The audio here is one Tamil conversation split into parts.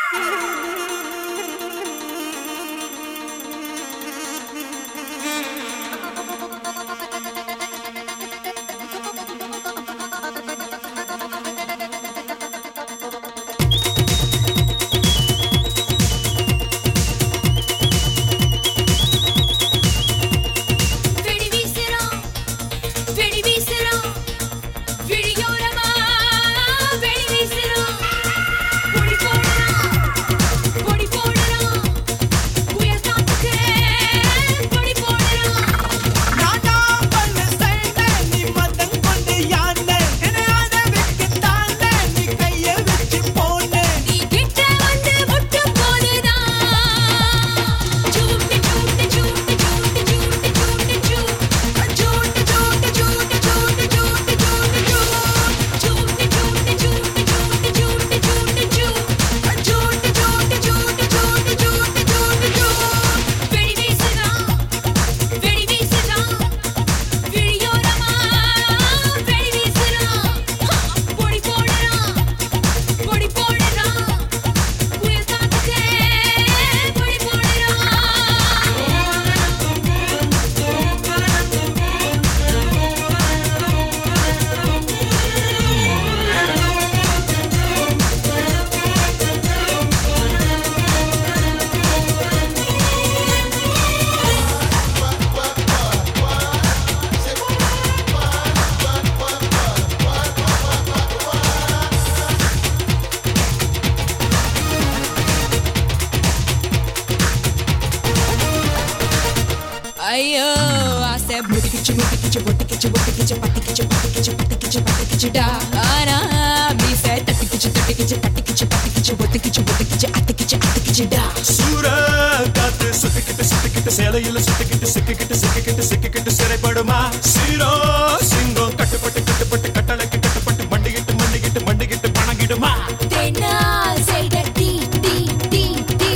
ஐயோ ஆசை முட்டிக்கிச்சு முட்டிக்கிச்சு ஒட்டிக்கிச்சு ஒட்டிக்கிச்சு பத்திக்கிச்சு பத்திக்கிச்சு பத்திக்கிச்சு பத்திக்கிச்சுடா ஆனா மீசை தட்டிக்கிச்சு தட்டிக்கிச்சு தட்டிக்கிச்சு பத்திக்கிச்சு ஒத்திக்கிச்சு ஒத்திக்கிச்சு அத்திக்கிச்சு அத்திக்கிச்சுடா சூரா காத்து சுத்திக்கிட்டு சுத்திக்கிட்டு சேலையில சுத்திக்கிட்டு சிக்கிக்கிட்டு சிக்கிக்கிட்டு சிக்கிக்கிட்டு சிறைப்படுமா சீரோ சிங்கம் கட்டுப்பட்டு கட்டுப்பட்டு கட்டளைக்கு கட்டுப்பட்டு மண்டிக்கிட்டு மண்டிக்கிட்டு மண்டிக்கிட்டு பணங்கிடுமா தென்னால் செய்த டீ டீ டீ டீ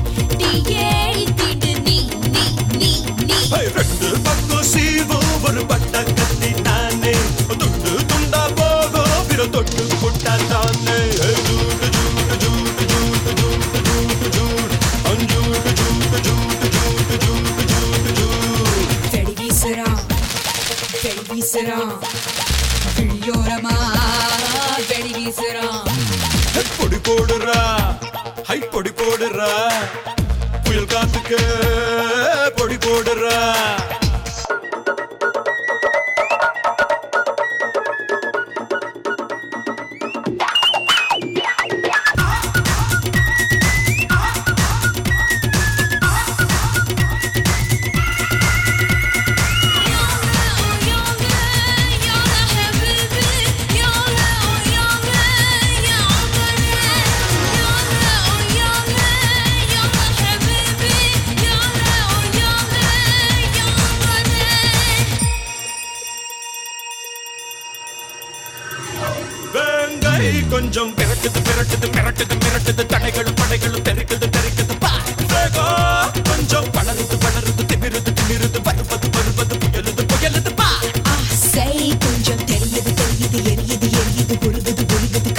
டீயே தீண்டு நீ நீ நீ நீ ரெண்டு பக்கம் சீவும் ஒரு பட்ட கத்தி தானே துண்டு துண்டா போகும் பிற தொட்டு புட்டா தானே ஜூட்டு ஜூட்டு ஜூட்டு ஜூட்டு ஜூட்டு ஜூட்டு ஜூட் அஞ்சூட்டு ஜூட்டு ஜூட்டு ஜூட்டு ஜூட்டு ஜூட்டு ஜூட் வெடி வீசுறான் விழியோரமா வெடி வீசுறான் பொடி போடுறா ஹை பொடி போடுறா புயல் காத்துக்கு பொடி போடுறா கொஞ்சம் மிரட்டுது மிரட்டுது மிரட்டுது மிரட்டுது தடைகளும் படைகளும் தெரிக்குது தெரிக்குது வேகம் கொஞ்சம் வளருது வளருது திமிருது திமிருது வருவது வருவது புயலுது புயலுது ஆசை கொஞ்சம் தெரியுது தெரியுது எரியுது எரியுது பொழுது பொழுது